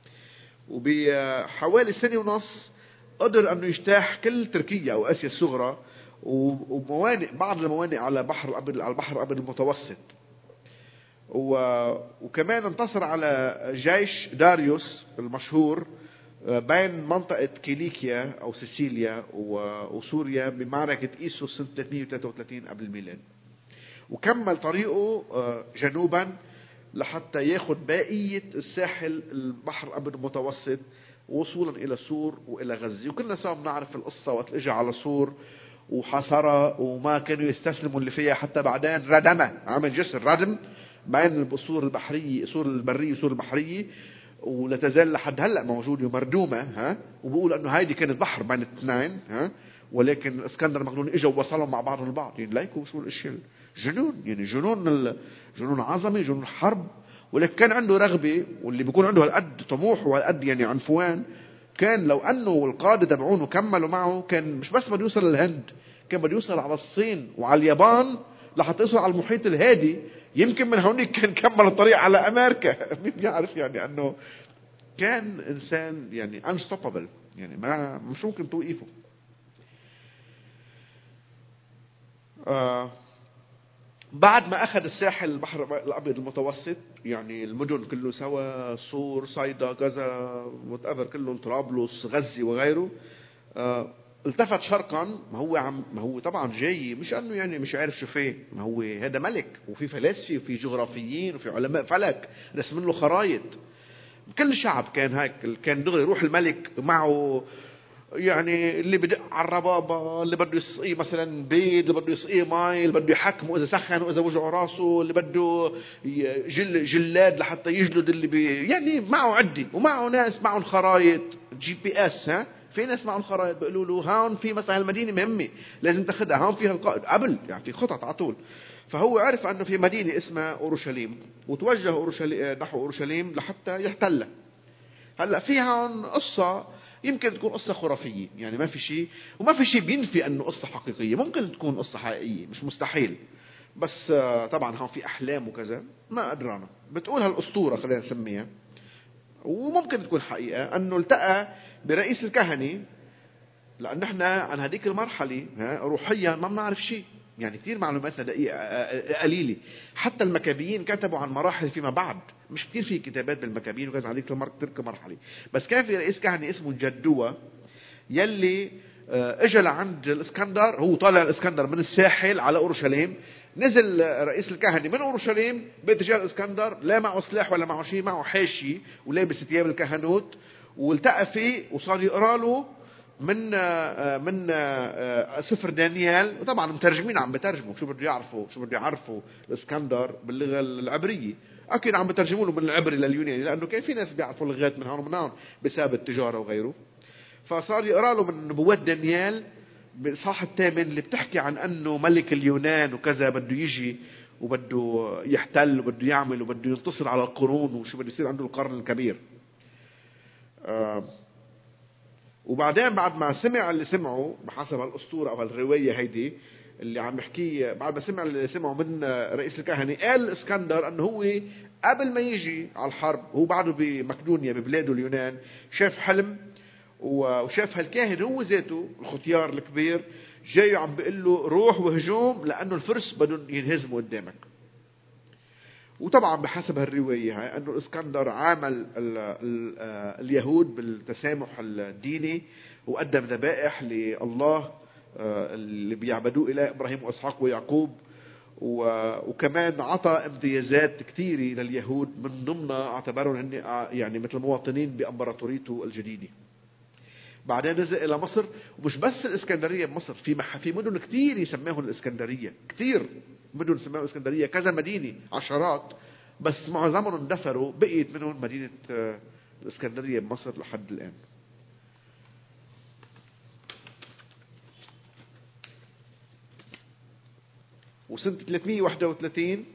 وبحوالي سنة ونص قدر أنه يجتاح كل تركيا أو آسيا الصغرى، وموانئ بعض الموانئ على البحر الأبيض المتوسط. وكمان انتصر على جيش داريوس المشهور بين منطقة كيليكيا أو سيسيليا وسوريا بمعركة إيسوس سنة 333 قبل الميلاد. وكمل طريقه جنوبا لحتى ياخد بقية الساحل البحر الأبيض المتوسط وصولا إلى سور وإلى غزة. وكلنا سوا بنعرف القصة وقت اجى على سور وحاصرها وما كانوا يستسلموا اللي فيها، حتى بعدين ردمها، عمل جسر ردم بين السور البحرية، سور البرية وسور البحرية، ولا تزال لحد هلا موجوده ومردومه. وبقول انه هيدي كانت بحر بين الاثنين، ولكن الاسكندر المقدوني اجوا ووصلوا مع بعضهم البعض. يعني لايكوا شو الاشياء جنون، يعني جنون عظمه، جنون حرب، ولكن كان عنده رغبه. واللي بيكون عنده هالقد طموح وهالقد يعني عنفوان، كان لو انه القاده تبعونه كملوا معه كان مش بس بده يوصل للهند، كان بده يوصل على الصين وعلى اليابان لحتى يوصل على المحيط الهادي. يمكن من هونيك كان كمل الطريق على امريكا. مين بيعرف يعني انه كان انسان يعني unstoppable، يعني ما مش ممكن توقفه. بعد ما اخذ الساحل البحر الابيض المتوسط، يعني المدن كله سوا، صور، صيدا، غزة، متأفر كلهم، طرابلس، غزة وغيره، التفت شرقا. ما هو طبعا جاي مش انه يعني مش عارف شو فيه، ما هو هذا ملك وفي فلاسفه وفي جغرافيين وفي علماء فلك رسمين له خرايط. كل شعب كان هيك، كان دغري يروح الملك معه يعني اللي بدق على الربابة، اللي بده يسقيه مثلا بيض، اللي بده يسقيه مي، اللي بده يحكمه اذا سخن واذا وجعه راسه، اللي بده جلاد لحتى يجلد اللي يعني معه عدي، ومعه ناس معهم خرايط GPS. في ناس معهم خرايط بيقولوا له هون في مثلا المدينة مهمة لازم تاخدها، هون فيها القائد قبل، يعني في خطط على طول. فهو عرف انه في مدينة اسمها اورشليم، وتوجه نحو اورشليم لحتى يحتلها. هلا فيها قصة يمكن تكون قصة خرافية، يعني ما في شيء، وما في شيء بينفي انه قصة حقيقية، ممكن تكون قصة حقيقية مش مستحيل، بس طبعا هون في احلام وكذا ما ادرانا. بتقول هالاسطورة خلينا نسميها، وممكن تكون حقيقة، انه التقى برئيس الكهنة. لان احنا عن هذيك المرحلة روحيا ما بنعرف شيء، يعني كثير معلوماتنا دقيقة قليلة. حتى المكابيين كتبوا عن مراحل فيما بعد، مش كثير في كتابات بالمكابيين وكذا عن تلك مرحلة. بس كان في رئيس كهنة اسمه جدوة، يلي اجى لعند الاسكندر. هو طالع الاسكندر من الساحل على اورشليم، نزل رئيس الكهنة من اورشليم باتجاه الاسكندر، لا معه سلاح ولا معه شيء، معه حاشية ولابس ثياب الكهنوت، والتقى فيه وصار يقرا له من سفر دانيال. وطبعا مترجمين عم بترجموا شو بده يعرفوا الاسكندر باللغه العبريه. اكيد عم بترجموا له من العبري لليوناني، لانه كان في ناس بيعرفوا لغات من هون ومن هون بسبب التجاره وغيره. فصار يقرا له من نبوات دانيال بالاصحاح الثامن اللي بتحكي عن انه ملك اليونان وكذا بده يجي وبده يحتل وبده يعمل وبده ينتصر على القرون، وشو بده يصير عنده القرن الكبير. وبعدين بعد ما سمع اللي سمعه بحسب هالاسطوره او هالروايه هيدي اللي عم نحكيه، بعد ما سمع اللي سمعه من رئيس الكهنه، قال الاسكندر انه هو قبل ما يجي على الحرب، هو بعده بمقدونيا ببلاده اليونان، شاف حلم وشاف هالكاهن هو ذاته الختيار الكبير جاي عم بيقول له روح وهجوم لانه الفرس بدهم ينهزموا قدامك. وطبعا بحسب هالرواية هاي أنه الإسكندر عامل اليهود بالتسامح الديني، وقدم ذبائح لله اللي بيعبدوه إله إبراهيم وإسحاق ويعقوب، وكمان عطى امتيازات كثيرة لليهود، من ضمنها اعتبرهم هن يعني مثل مواطنين بإمبراطوريته الجديدة. بعدين نزل إلى مصر، ومش بس الإسكندرية بمصر، في مدن كثير يسميهم الإسكندرية، كثير مدن سماهم الإسكندرية، كذا مدينة عشرات، بس معظمهم اندثروا، بقيت منهم مدينة الإسكندرية بمصر لحد الآن. وسنة 331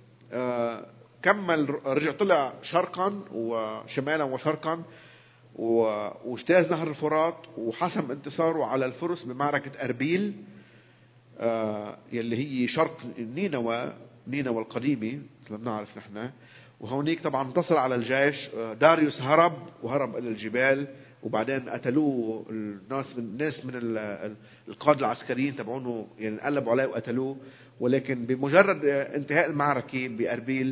كمل، رجع طلع شرقا وشمالا وشرقا، واجتاز نهر الفرات، وحسم انتصاره على الفرس بمعركة أربيل يلي هي شرق نينوى القديمة مثل ما بنعرف نحن. وهونيك طبعا انتصر على الجيش. داريوس هرب إلى الجبال، وبعدين قتلوه الناس من القادة العسكريين تبعونه، يعني قلبوا عليه وقتلوه. ولكن بمجرد انتهاء المعركة بأربيل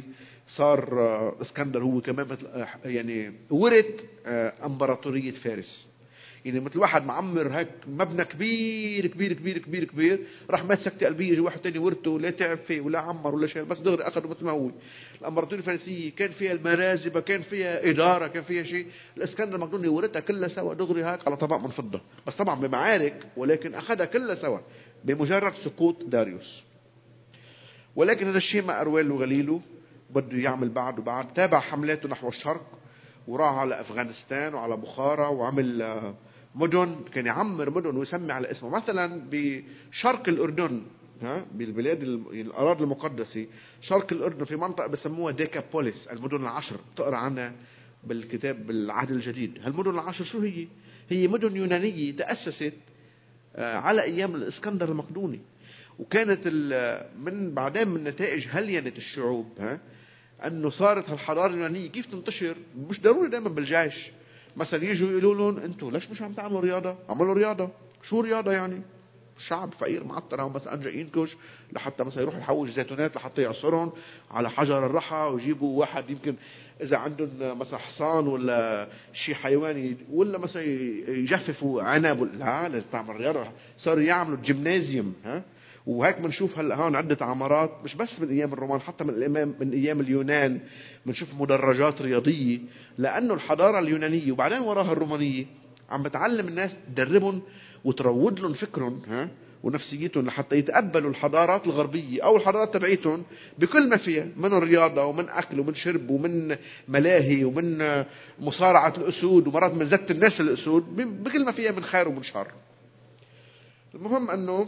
صار اسكندر هو كمان مثل يعني ورث امبراطورية فارس. يعني مثل واحد معمر هيك مبنى كبير كبير كبير كبير كبير، راح مات سكتة قلبية، يجي واحد تاني ورثه، لا تعب فيه ولا عمر ولا شيء، بس دغري اخذه مثل ما هو. الامبراطورية الفارسية كان فيها المرازبة، كان فيها إدارة، كان فيها شيء. الاسكندر المقدوني ورثها كلها سوا دغري هيك على طبق من فضة، بس طبعا بمعارك، ولكن اخذها كلها سوا بمجرد سقوط داريوس. ولكن هذا الشيء ما أروى له غليله، بده يعمل بعد وبعد. تابع حملاته نحو الشرق وراح على أفغانستان وعلى بخارى، وعمل مدن، كان يعمر مدن ويسمي على اسمه. مثلا بشرق الأردن، بالبلاد الأراضي المقدسة شرق الأردن، في منطقة بسموها ديكابوليس، المدن العشر، تقرأ عنها بالكتاب بالعهد الجديد. هالمدن العشر شو هي؟ هي مدن يونانية تأسست على أيام الإسكندر المقدوني، وكانت من بعدين من نتائج هلينة الشعوب أنه صارت الحضارة اليونانية كيف تنتشر. مش ضروري دائما بالجيش، مثلا يجوا يقولوا لهم أنتوا ليش مش عم تعملوا رياضة؟ عملوا رياضة. شو رياضة يعني؟ شعب فقير معطر هم مثلا جاي ينكش لحتى مثلا يروح يحوش زيتونات لحتى يعصرهم على حجر الرحى، ويجيبوا واحد يمكن إذا عندهم مثلا حصان ولا شيء حيواني، ولا مثلا يجففوا عنب. لا، لازم تعمل رياضة. صاروا يعملوا جيمنازيوم. وهيك بنشوف هلا هون عدة عمارات، مش بس من ايام الرومان، حتى من ايام اليونان بنشوف مدرجات رياضيه، لانه الحضاره اليونانيه وبعدين وراها الرومانيه عم بتعلم الناس، تدربهم وتروض لهم فكرهم ونفسيتهم لحتى يتقبلوا الحضارات الغربيه او الحضارات تبعيتهم بكل ما فيها من الرياضه ومن اكل ومن شرب ومن ملاهي ومن مصارعه الاسود، ومرات من زت الناس الاسود، بكل ما فيها من خير ومن شر. المهم انه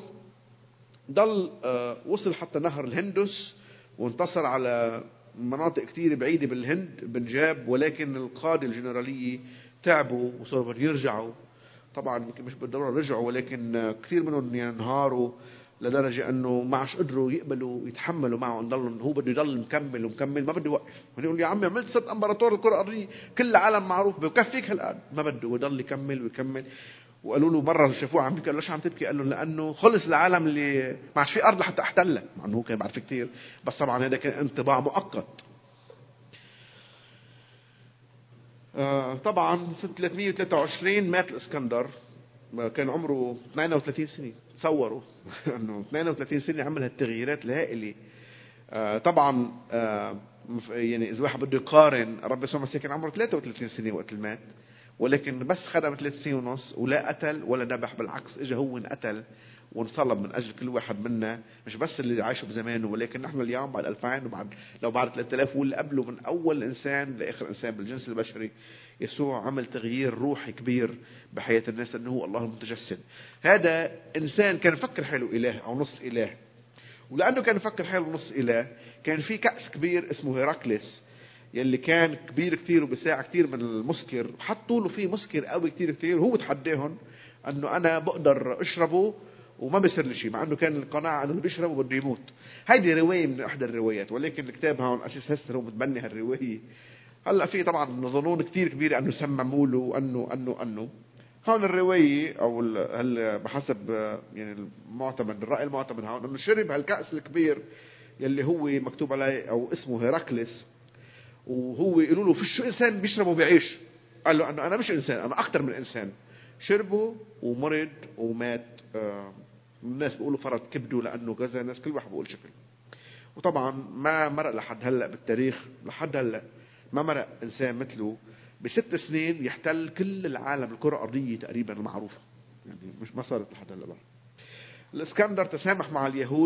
ضل وصل حتى نهر الهندس، وانتصر على مناطق كتير بعيدة بالهند بنجاب، ولكن القادة الجنرالية تعبوا وصاروا يرجعوا. طبعا مش بالضرورة رجعوا، ولكن كثير منهم ينهاروا لدرجة انه ما عادش قدروا يقبلوا يتحملوا معه انه هو بده يضل مكمل ومكمل، ما بده يوقف. يقول يا عمي عملت صرت امبراطور الكرة الارضية، كل العالم معروف، بكفيك هالقد. ما بده، يضل يكمل ويكمل. وقالوا له مرة شافوه عم يبكي، قال ليش عم تبكي؟ قال لهم لأنه خلص العالم اللي ما عادش في أرض لحتى أحتلها، مع أنه هو كان بعرف كتير، بس طبعا هذا كان انطباع مؤقت. طبعا سنة 323 مات الإسكندر، كان عمره 32 سنة. تصوروا أنه 32 سنة عمل هالتغييرات الهائلة. طبعا يعني إذا واحد بده يقارن، رب يسوع المسيح كان عمره 33 سنة وقت المات، ولكن بس خدم 3 سنين ونص، ولا قتل ولا ذبح، بالعكس اجى هو انقتل وانصلب من اجل كل واحد منا، مش بس اللي عايشوا بزمانه، ولكن نحن اليوم بعد 2000 وبعد لو بعد 3000 واللي قبله، من اول انسان لاخر انسان بالجنس البشري، يسوع عمل تغيير روحي كبير بحياة الناس، انه هو الله المتجسد. هذا انسان كان يفكر حاله اله او نص اله، ولانه كان يفكر حاله نص اله، كان في كأس كبير اسمه هيراكليس، يلي كان كبير كتير وبساع كتير من المسكر، حطوا له فيه مسكر قوي كتير كتير، وهو تحداهم انه انا بقدر اشربه وما بيصير لي شيء، مع انه كان القناعه انه اللي بيشربه بده يموت. هيدي روايه من احدى الروايات، ولكن الكتاب هون اسيس هستر هو متبني هالروايه. هلا في طبعا ظنون كتير كبيره انه سمموا له انه هون الروايه او بحسب يعني المعتمد، الراي المعتمد هون انه شرب هالكأس الكبير يلي هو مكتوب عليه او اسمه هيراكليس، وهو يقولوا له في شو انسان بيشربه بيعيش؟ قال له انه انا مش انسان، انا اكثر من انسان. شربه ومرض ومات. الناس بيقولوا فرط كبده لانه كذا، الناس كل واحد بيقول شكل. وطبعا ما مرق لحد هلا بالتاريخ، لحد هلا ما مرق انسان مثله ب6 سنين يحتل كل العالم، الكره الارضيه تقريبا المعروفه، يعني مش ما صارت لحد هلا بقى. الاسكندر تسامح مع اليهود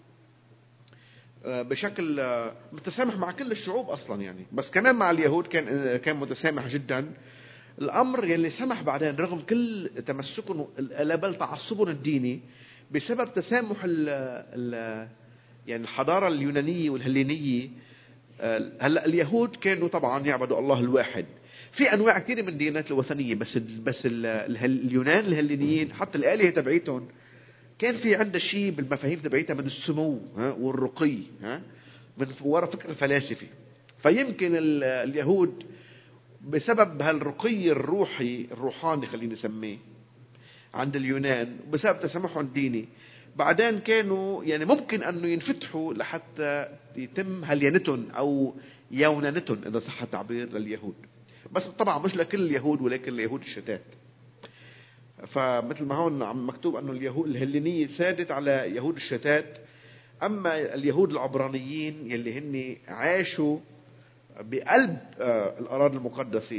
بشكل متسامح مع كل الشعوب اصلا يعني، بس كمان مع اليهود كان متسامح جدا. الامر يلي سمح بعدين رغم كل تمسكهم بل تعصبهم الديني بسبب تسامح يعني الحضاره اليونانيه والهلينيه. هلا اليهود كانوا طبعا يعبدوا الله الواحد، في انواع كثيره من الديانات الوثنيه، بس اليونان الهلينيين حتى الالهه تبعيتهم كان في عنده شيء بالمفاهيم تبعيتها من السمو والرقي من وراء فكر الفلاسفي. فيمكن اليهود بسبب هالرقي الروحاني خلينا نسميه عند اليونان، بسبب تسامحهم الديني بعدين كانوا يعني ممكن أنه ينفتحوا لحتى يتم هلينتهم أو يوننتهم إذا صح التعبير لليهود، بس طبعا مش لكل اليهود ولكن اليهود الشتات. فمثل ما هون عم مكتوب أنه اليهود الهلينية سادت على يهود الشتات، أما اليهود العبرانيين يلي هن عاشوا بقلب الأراضي المقدسة،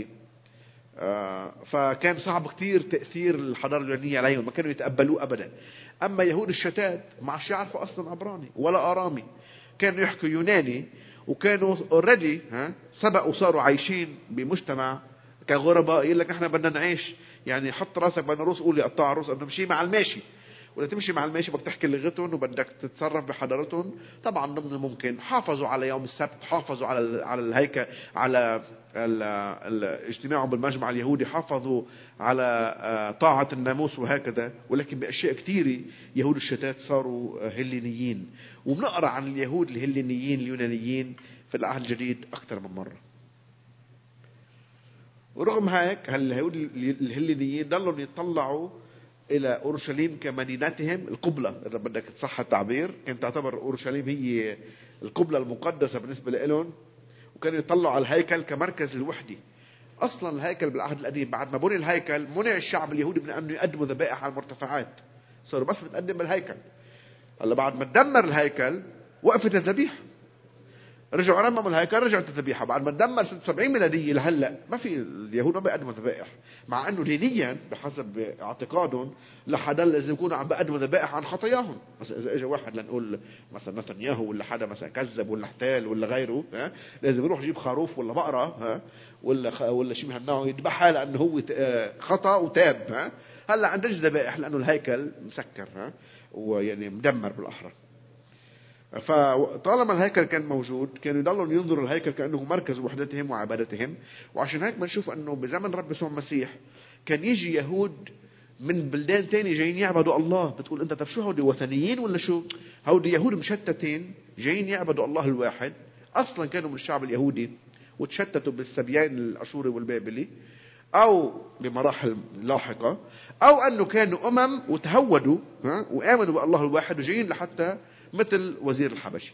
فكان صعب كتير تأثير الحضارة اليونانية عليهم، ما كانوا يتقبلوه أبدا. أما يهود الشتات ما عادش يعرفوا أصلا عبراني ولا آرامي، كانوا يحكوا يوناني، وكانوا اوريدي سبقوا وصاروا عايشين بمجتمع كغرباء. يقول لك احنا بدنا نعيش، يعني حط راسك بين الروس، قول لي قطع الروس، انه مشي مع الماشي، ولا تمشي مع الماشي بدك تحكي لغتهم وبدك تتصرف بحضارتهم. طبعا ضمن الممكن حافظوا على يوم السبت، حافظوا على الهيكل، على الاجتماع بالمجمع اليهودي، حافظوا على طاعة الناموس وهكذا. ولكن بأشياء كثيرة يهود الشتات صاروا هلينيين، وبنقرأ عن اليهود الهلينيين اليونانيين في العهد الجديد أكثر من مرة. ورغم هيك اليهود الهلينيين ضلوا يطلعوا إلى أورشليم كمدينتهم القبلة، إذا بدك تصح التعبير. كانت تعتبر أورشليم هي القبلة المقدسة بالنسبة لهم، وكانوا يطلعوا على الهيكل كمركز الوحدة. أصلا الهيكل بالعهد القديم بعد ما بني الهيكل منع الشعب اليهودي من أنه يقدموا ذبائح على المرتفعات، صاروا بس بتقدم بالهيكل. هلا بعد ما تدمر الهيكل وقفت الذبيحة، رجعوا رمموا الهيكل، رجعت الذبيحة. بعد ما تدمر سنة 70 ميلادية لهلا ما في اليهود ما بيقدموا ذبائح، مع انه دينيا بحسب اعتقادهم لحدا لازم يكونوا عم بيقدموا ذبائح عن خطاياهم. مثلا اذا اجى واحد لنقول مثلا نتنياهو ولا حدا مثلا كذب ولا احتال ولا غيره، لازم يروح يجيب خروف ولا بقرة ولا شيء من هالنوع يذبحها لانه هو خطا وتاب. هلا عندش ذبائح لانه الهيكل مسكر ويعني مدمر بالاحرى. فطالما الهيكل كان موجود كانوا يضلوا ينظروا الهيكل كأنه مركز وحدتهم وعبادتهم. وعشان هيك بنشوف أنه بزمن رب يسوع المسيح كان يجي يهود من بلدان تاني جايين يعبدوا الله. بتقول أنت طب شو هودي وثنيين ولا شو؟ هودي يهود مشتتين جايين يعبدوا الله الواحد، أصلا كانوا من الشعب اليهودي وتشتتوا بالسبيان الأشوري والبابلي أو بمراحل لاحقة، أو أنه كانوا وتهودوا وآمنوا بالله الواحد وجايين لحتى مثل وزير الحبشي.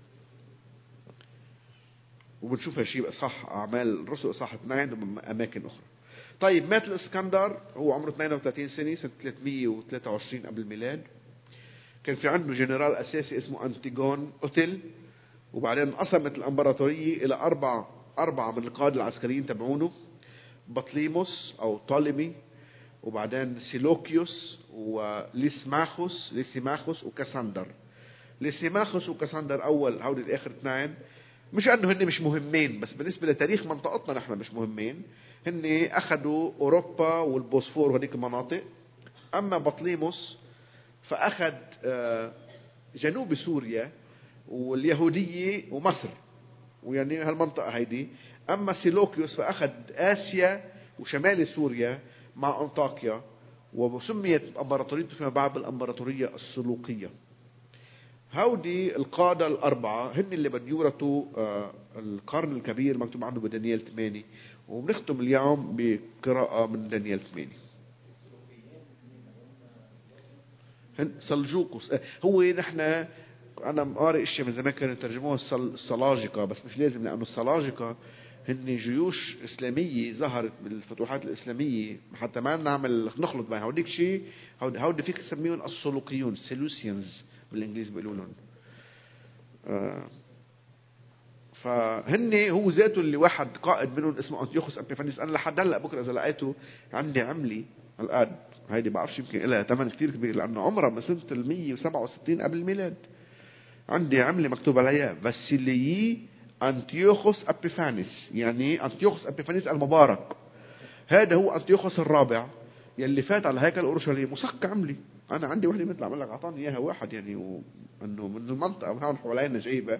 وبنشوف هالشيء بإصحاح أعمال الرسل إصحاح 2 وأماكن أخرى. طيب مات الإسكندر هو عمره 32 سنة، سنة 323 قبل الميلاد. كان في عنده جنرال أساسي اسمه أنتيغون أوتيل، وبعدين انقسمت الإمبراطورية إلى أربعة من القادة العسكريين تبعونه: بطليموس أو طالمي، وبعدين سيلوكيوس وليسيماخوس وكاساندر. ليسيماخوس وكاساندر أول، هودي الآخر اثنين مش أنه هن مش مهمين، بس بالنسبة لتاريخ منطقتنا نحن مش مهمين. هن أخذوا أوروبا والبوسفور وهذيك المناطق. أما بطليموس فأخذ جنوب سوريا واليهودية ومصر ويعني هالمنطقة هيدي. أما سيلوكيوس فأخذ آسيا وشمال سوريا مع أنطاكيا، وسميت امبراطوريته فيما بعد بالامبراطورية السلوقية. هودي القادة الأربعة هن اللي بدهم يورثوا القرن الكبير مكتوب عنه بدانيال 8، وبنختم اليوم بقراءة من دانيال 8. سلجوقس هو نحن أنا قارئ اشياء من زمان كانوا يترجموها السلاجقة، بس مش لازم، لأنه السلاجقة هن جيوش إسلامية ظهرت بالفتوحات الإسلامية، حتى ما نعمل نخلط بين هوديك شيء. هودي فيك تسميهم السلوقيون، سيلوسيانز بالإنجليز بيقولوا لهم. فهن هو ذاته اللي واحد قائد منهم اسمه أنتيوخوس أبيفانيوس. أنا لحد هلا بكره إذا لقيته عندي عملي الآن هيدي بعرفش يمكن لها ثمن كتير كبير لأنه عمرها من سنة 167 قبل الميلاد. عندي عملي مكتوب عليها فاسيليي أنتيوخوس أبيفانيس، يعني أنتيوخوس أبيفانيس المبارك. هذا هو أنتيوخوس الرابع يلي فات على هيكل أورشليم وصك عملي. أنا عندي وحدة مثل عمل لك أعطاني إياها واحد يعني وأنه من المنطقة هون حوالينا جايبة.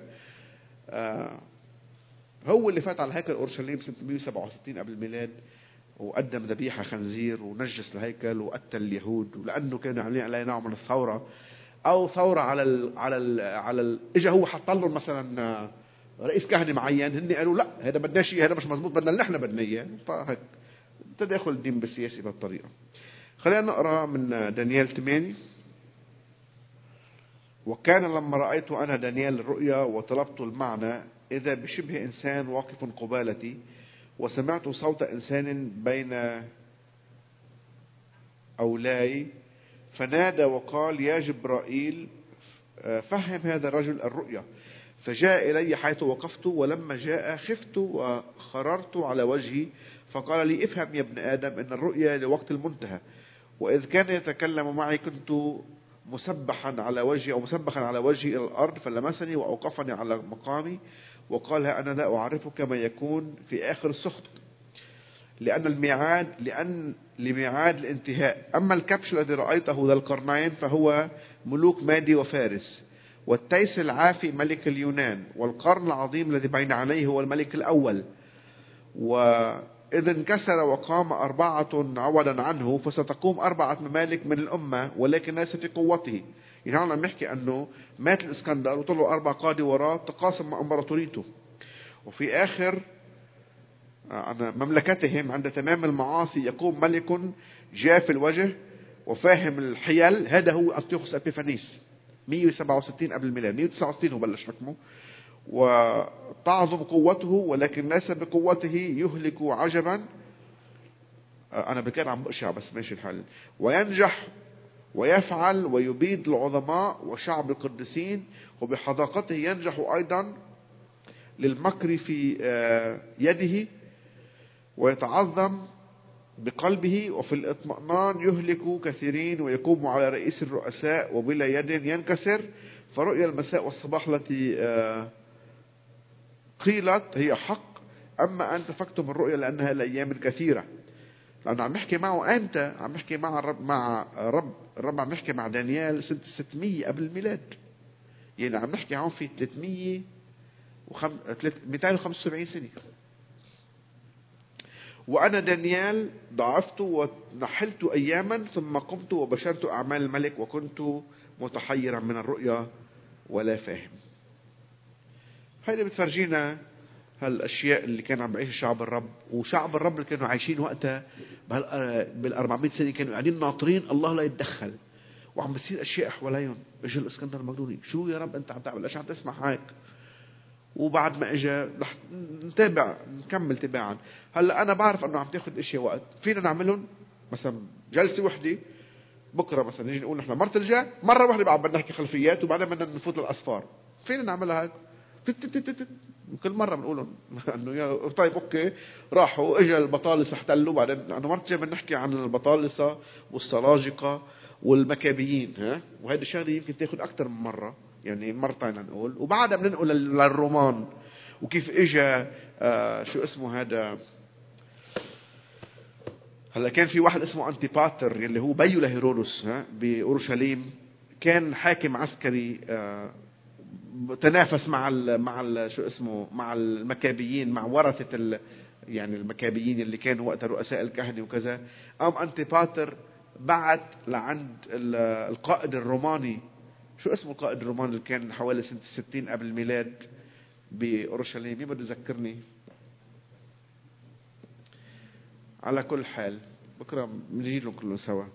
هو اللي فات على هيكل أورشليم سنة 167 قبل الميلاد وقدم ذبيحة خنزير ونجس الهيكل وقتل اليهود، ولأنه كانوا عاملين عليه نوع من الثورة أو ثورة إجا هو حط لهم مثلا رئيس كهنة معين، هن قالوا لا هذا بدنا شيء، هذا مش مزبوط، بدنا اللي احنا بدنا اياه. فهيك تدخل الدين بالسياسي بهالطريقة. خلينا نقرأ من دانيال 8. وكان لما رأيت أنا دانيال الرؤيا وطلبت المعنى إذا بشبه إنسان واقف قبالتي، وسمعت صوت إنسان بين أولاي فنادى وقال يا جبرائيل فهم هذا الرجل الرؤيا. فجاء إلي حيث وقفت، ولما جاء خفت وخررت على وجهي، فقال لي افهم يا ابن آدم إن الرؤيا لوقت المنتهى. وإذ كان يتكلم معي كنت مسبحا على وجهي أو مسبحا على وجهي إلى الأرض، فلمسني وأوقفني على مقامي وقال ها أنا لا أعرفك ما يكون في آخر السخط، لأن لميعاد الانتهاء. أما الكبش الذي رأيته ذا القرنين فهو ملوك مادي وفارس، والتيس العافي ملك اليونان، والقرن العظيم الذي بين عينيه هو الملك الأول. وإذا انكسر وقام 4 عوضا عنه، فستقوم 4 ممالك من الأمة ولكن ليس في قوته. يعني عم نحكي أنه مات الإسكندر وطلعوا 4 قادة وراه تقاسم مع إمبراطوريته، وفي آخر مملكتهم عند تمام المعاصي يقوم ملك جاف الوجه وفاهم الحيل. هذا هو أنطيوخوس أبيفانيس 167 قبل الميلاد، 169 هو بلش حكمه. وتعظم قوته ولكن ليس بقوته، يهلك عجبا. أنا بكان عم بقشع بس ماشي الحال. وينجح ويفعل ويبيد العظماء وشعب القديسين، وبحذاقته ينجح أيضا للمكر في يده، ويتعظم بقلبه، وفي الاطمئنان يهلك كثيرين، ويقوم على رئيس الرؤساء وبلا يد ينكسر. فرؤيا المساء والصباح التي قيلت هي حق، أما أنت فاكتب الرؤيا لأنها لأيام كثيرة. لأنه عم يحكي معه أنت، عم يحكي مع الرب عم يحكي مع دانيال سنة 600 قبل الميلاد. يعني عم نحكي عن في 275 سنة. وأنا دانيال ضعفت ونحلت أياما، ثم قمت وبشرت أعمال الملك، وكنت متحيرا من الرؤيا ولا فاهم. هيدا بتفرجينا هالأشياء اللي كان عم بعيش شعب الرب. وشعب الرب اللي كانوا عايشين وقتها بال400 سنة كانوا قاعدين ناطرين الله لا يتدخل، وعم بتصير أشياء حواليهم. اجى الإسكندر المقدوني، شو يا رب أنت عم تعمل؟ ليش عم تسمح هيك؟ وبعد ما اجى رح نكمل تباعا. هلا انا بعرف انه عم تاخذ اشياء وقت، فينا نعملهم مثلا جلسه وحده بكره، مثلا نيجي نقول نحن مرة الجاي مره واحده بعد بدنا نحكي خلفيات وبعدين بدنا نفوت للاصفار. فينا نعملها هيك كل مره بنقولهم انه طيب اوكي راحوا اجى البطالسه احتلوا، بعدين انه مرة الجاي بدنا نحكي عن البطالسه والسلاجقه والمكابيين. وهذه الشغله يمكن تاخذ اكثر من مره، يعني مرتين نقول، وبعدها بننقل للرومان وكيف اجى شو اسمه هذا. هلا كان في واحد اسمه انتيباتر اللي هو بيو لهيرودس باورشليم، كان حاكم عسكري تنافس مع شو اسمه مع المكابيين، مع ورثة يعني المكابيين اللي كانوا وقت رؤساء الكهنة وكذا. انتيباتر بعت لعند القائد الروماني، شو اسمه القائد الروماني اللي كان حوالي سنة 60 قبل الميلاد بأورشليم؟ مين بده يذكرني؟ على كل حال بكرة بنجي لهم كلهم سوا.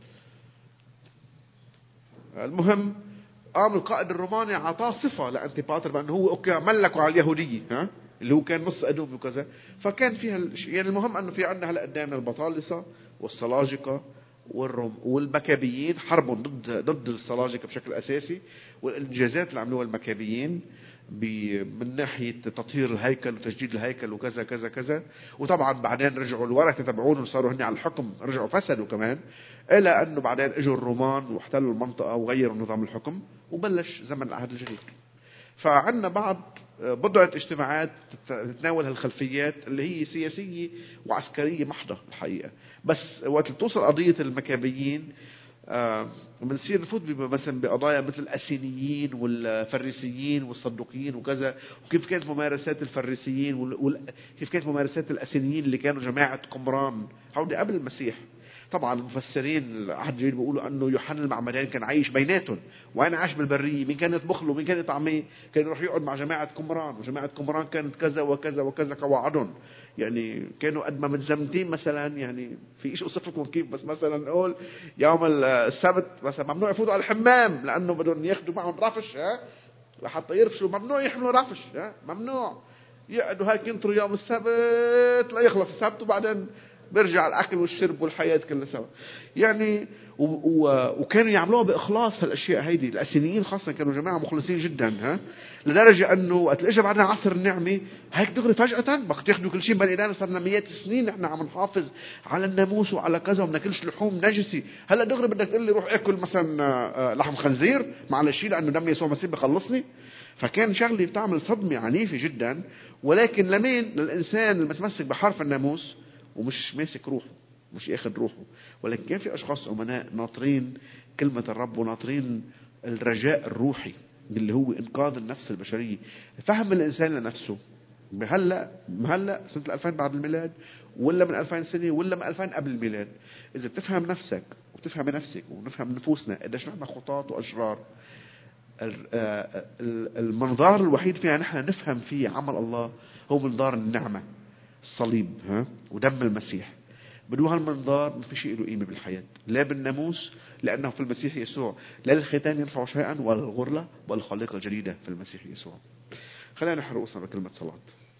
المهم قام القائد الروماني عطاه صفة لأنتيباتر بأنه هو أوكي ملكوا على اليهودية اللي هو كان نص أدوم وكذا. فكان فيها يعني المهم أنه في عندنا هلا قدامنا البطالسة والسلاجقة والمكابيين، حرب ضد السلاجقة بشكل أساسي، والإنجازات اللي عملوها المكابيين من ناحية تطهير الهيكل وتجديد الهيكل وكذا كذا كذا. وطبعا بعدين رجعوا الورثة تبعونهم صاروا هني على الحكم، رجعوا فسدوا كمان، إلى أنه بعدين اجوا الرومان واحتلوا المنطقة وغيروا نظام الحكم وبلش زمن العهد الجديد. فعندنا بعض بضعة اجتماعات تتناول هالخلفيات اللي هي سياسية وعسكرية محضة الحقيقة. بس وقت توصل قضية المكابيين بنصير نفوت مثلا بقضايا مثل الأسينيين والفريسيين والصدوقيين وكذا، وكيف كانت ممارسات الفريسيين كيف كانت ممارسات الأسينيين اللي كانوا جماعة قمران هودي قبل المسيح. طبعا المفسرين العهد الجديد بيقولوا انه يوحنا المعمدان كان عايش بيناتهم، وين عاش بالبريه، مين كان يطبخ له، مين كان يطعميه، كان يروح يقعد مع جماعه قمران، وجماعه قمران كانت كذا وكذا وكذا قواعدهم، يعني كانوا قد ما متزمتين مثلا. يعني في شيء اوصف لكم كيف، بس مثلا نقول يوم السبت مثلا ممنوع يفوتوا على الحمام لانه بدهم ياخذوا معهم رفش، لحتى يرفشوا، ممنوع يحملوا رفش، ممنوع يقعدوا هيك ينطروا يوم السبت لا يخلص السبت، وبعدين بيرجع الاكل والشرب والحياه كلها سوا. يعني وكانوا يعملوها باخلاص. هالاشياء هيدي الاسينيين خاصه كانوا جماعه مخلصين جدا، لدرجه انه وقت اجى بعدنا عصر النعمه هيك دغري فجاه بدك تاخذوا كل شيء. بني ايدينا صار لنا مئات السنين نحن عم نحافظ على الناموس وعلى كذا، وما بناكلش لحوم نجسه. هلا دغري بدك تقول لي روح اكل مثلا لحم خنزير معلش لانه دم يسوع المسيح بخلصني. فكان شغله بتعمل صدمه عنيفه جدا. ولكن لمين؟ للانسان المتمسك بحرف الناموس ومش ماسك روحه، مش ياخذ روحه. ولكن كان في اشخاص امناء ناطرين كلمة الرب وناطرين الرجاء الروحي اللي هو انقاذ النفس البشرية، فهم الانسان لنفسه. هلا سنة 2000 بعد الميلاد، ولا من 2000 سنة، ولا من 2000 قبل الميلاد. اذا بتفهم نفسك وبتفهم نفسك ونفهم نفوسنا قديش نحن خطاة واشرار، المنظار الوحيد فيها نحن نفهم فيه عمل الله هو منظار النعمة، الصليب ودم المسيح. بدون هالمنظار ما في شيء له قيمة بالحياة، لا بالناموس لأنه في المسيح يسوع لا الختان ينفع شيئا ولا الغرلة ولا الخليقة الجديدة في المسيح يسوع. خلينا نحن رؤوسنا بكلمة صلاة.